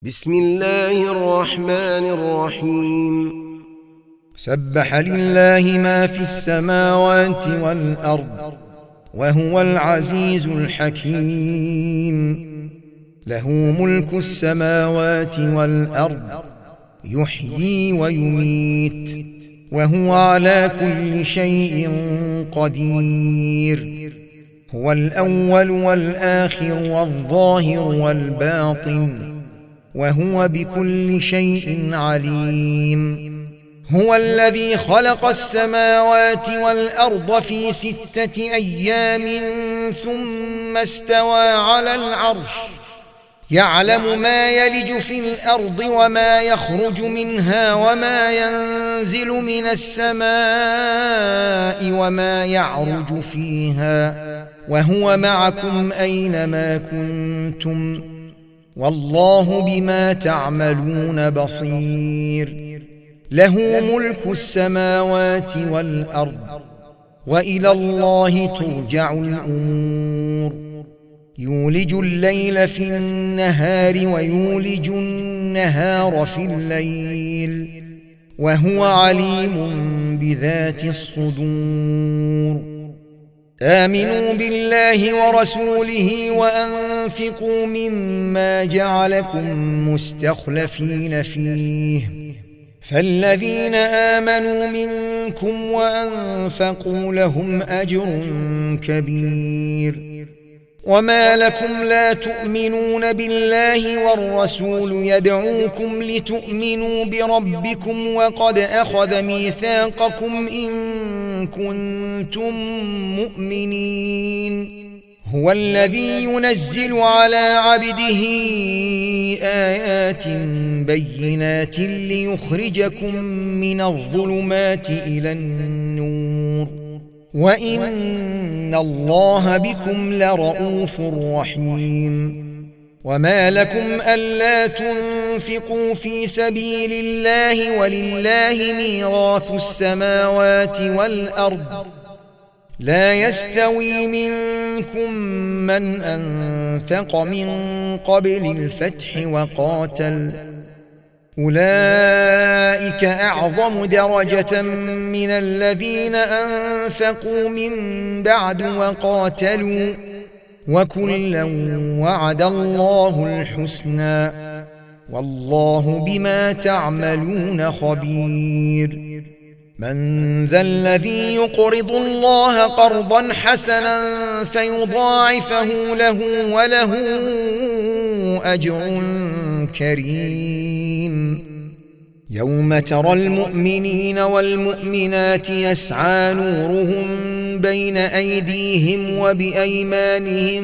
بسم الله الرحمن الرحيم. سبح لله ما في السماوات والأرض وهو العزيز الحكيم. له ملك السماوات والأرض يحيي ويميت وهو على كل شيء قدير. هو الأول والآخر والظاهر والباطن وهو بكل شيء عليم. هو الذي خلق السماوات والأرض في 6 أيام ثم استوى على العرش يعلم ما يلج في الأرض وما يخرج منها وما ينزل من السماء وما يعرج فيها وهو معكم أينما كنتم والله بما تعملون بصير. له ملك السماوات والأرض وإلى الله ترجع الأمور. يولج الليل في النهار ويولج النهار في الليل وهو عليم بذات الصدور. آمنوا بالله ورسوله وأنفقوا مما جعلكم مستخلفين فيه فالذين آمنوا منكم وأنفقوا لهم أجر كبير. وما لكم لا تؤمنون بالله والرسول يدعوكم لتؤمنوا بربكم وقد أخذ ميثاقكم إن كنتم مؤمنين. هو الذي ينزل على عبده آيات بينات ليخرجكم من الظلمات إلى النور وإن الله بكم لرؤوف رحيم. وما لكم ألا تنفقوا في سبيل الله ولله ميراث السماوات والأرض لا يستوي منكم من أنفق من قبل الفتح وقاتل أولئك أعظم درجة من الذين أنفقوا من بعد وقاتلوا وكلا وعد الله الحسنى والله بما تعملون خبير. من ذا الذي يقرض الله قرضا حسنا فيضاعفه له وله أجر كريم. يوم ترى المؤمنين والمؤمنات يسعى نورهم بين أيديهم وبأيمانهم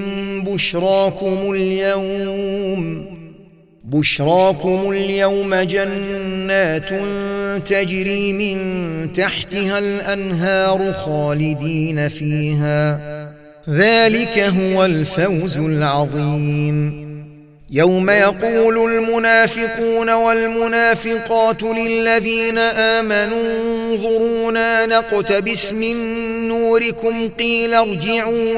بشراكم اليوم جنات تجري من تحتها الأنهار خالدين فيها ذلك هو الفوز العظيم. يوم يقول المنافقون والمنافقات للذين آمنوا انظرونا نقتبس من نوركم قيل ارجعوا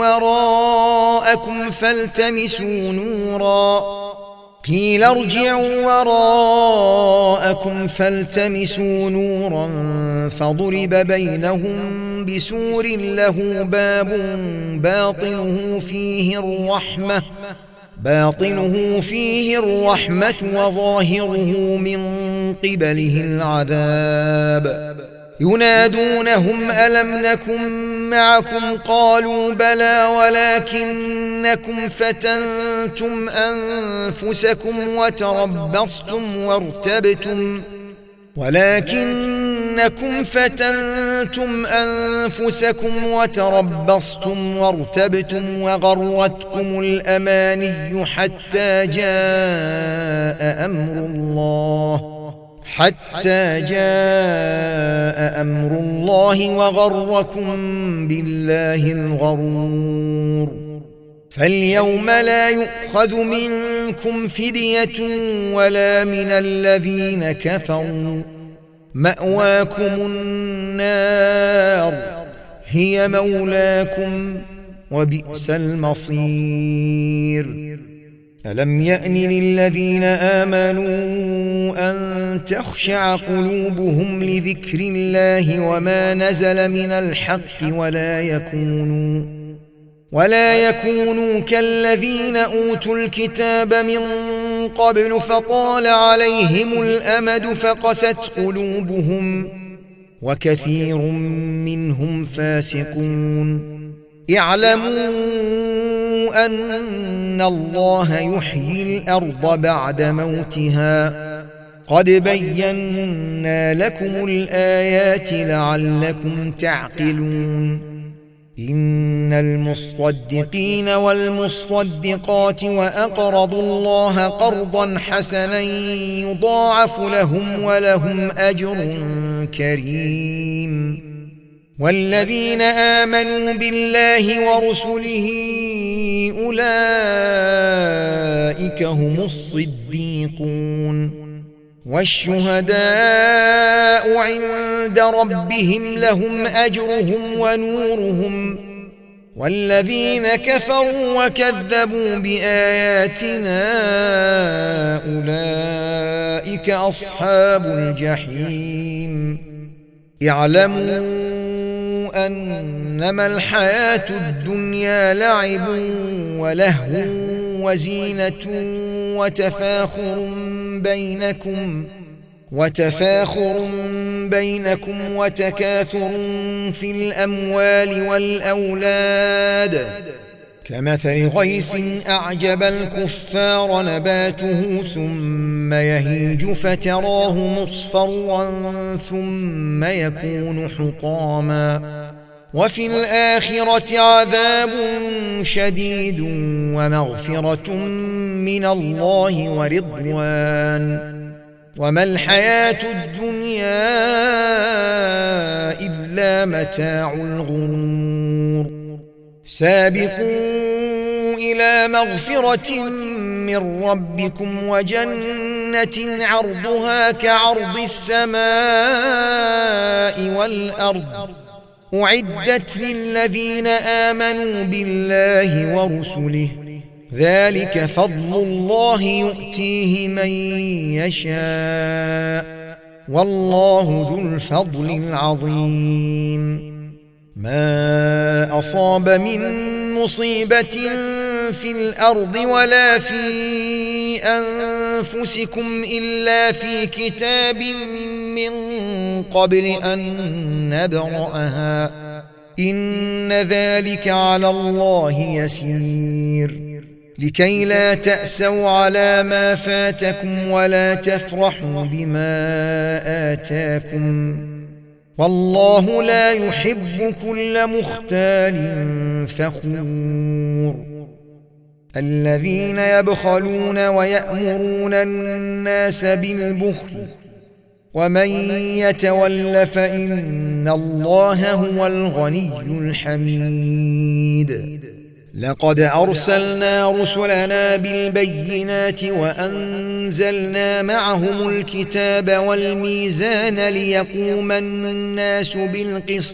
وراءكم فالتمسوا نورا فضرب بينهم بسور له باب باطنه فيه الرحمة وظاهره من قبله العذاب. ينادونهم ألم نكن معكم قالوا بلى ولكنكم فتنتم أنفسكم وتربصتم وارتبتم وغرتكم الأماني حتى جاء أمر الله وغركم بالله الغرور. فاليوم لا يؤخذ منكم فدية ولا من الذين كفروا مأواكم النار هي مولاكم وبئس المصير. ألم يأن للذين آمنوا أن تخشع قلوبهم لذكر الله وما نزل من الحق ولا يكونوا كالذين أوتوا الكتاب من قبل فطال عليهم الأمد فقست قلوبهم وكثير منهم فاسقون اعلموا أن الله يحيي الأرض بعد موتها قد بينا لكم الآيات لعلكم تعقلون إن المصدقين والمصدقات وأقرضوا الله قرضا حسنا يضاعف لهم ولهم أجر كريم والذين آمنوا بالله ورسله أولئك هم الصديقون والشهداء عند ربهم لهم أجرهم ونورهم والذين كفروا وكذبوا بآياتنا أولئك أصحاب الجحيم اعلموا أنما الحياة الدنيا لعب ولهو وزينة وتفاخر بينكم وتكاثر في الأموال والأولاد كمثل غيث أعجب الكفار نباته ثم يهيج فتراه مصفرا ثم يكون حطاما وفي الآخرة عذاب شديد ومغفرة من الله ورضوان وما الحياة الدنيا إلا متاع الغرور سابقوا إلى مغفرة من ربكم وجنة عرضها كعرض السماء والأرض أعدت للذين آمنوا بالله ورسله ذلك فضل الله يؤتيه من يشاء والله ذو الفضل العظيم ما أصاب من مصيبة في الأرض ولا في أنفسكم إلا في كتاب من قبل أن نبرأها إن ذلك على الله يسير لكي لا تأسوا على ما فاتكم ولا تفرحوا بما آتاكم والله لا يحب كل مختال فخور الذين يبخلون ويأمرون الناس بالبخل ومن يتول فإن الله هو الغني الحميد لقد أرسلنا رسلنا بالبينات وأنزلنا معهم الكتاب والميزان ليقوم الناس بالقسط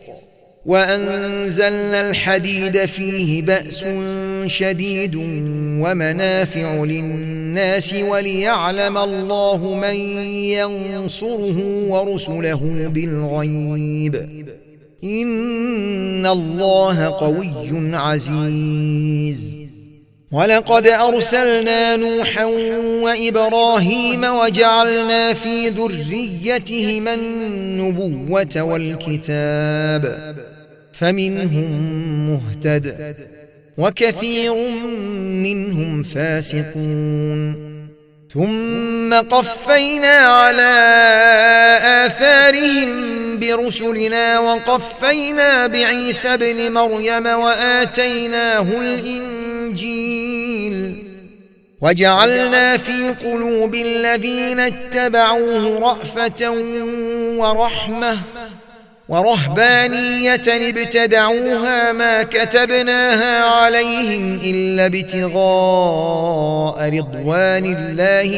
وأنزلنا الحديد فيه بأس شديد ومنافع للناس وليعلم الله من ينصره ورسله بالغيب إن الله قوي عزيز ولقد أرسلنا نوحا وإبراهيم وجعلنا في ذريتهما النبوة والكتاب فمنهم مهتد وكثير منهم فاسقون ثم قفينا على آثارهم برسلنا وقفينا بعيسى ابن مريم وآتيناه الإنجيل وجعلنا في قلوب الذين اتبعوه رأفة ورحمة ورهبانية ابتدعوها ما كتبناها عليهم إلا ابتغاء رضوان الله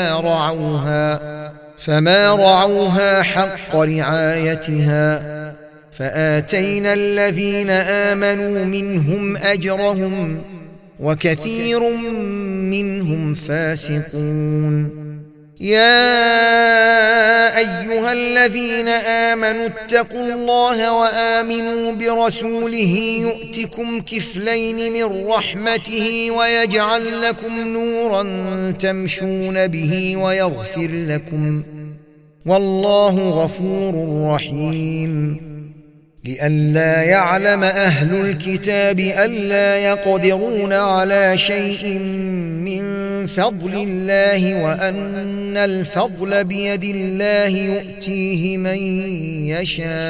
فما رعوها حق رعايتها فآتينا الذين آمنوا منهم أجرهم وكثير منهم فاسقون. يا أيها الذين آمنوا اتقوا الله وآمنوا برسوله يؤتكم كفلين من رحمته ويجعل لكم نورا تمشون به ويغفر لكم، والله غفور رحيم. لئلا يعلم أهل الكتاب ألا يقدرون على شيء من فضل الله وأن الفضل بيد الله يؤتيه من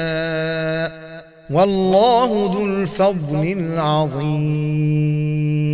يشاء، والله ذو الفضل العظيم.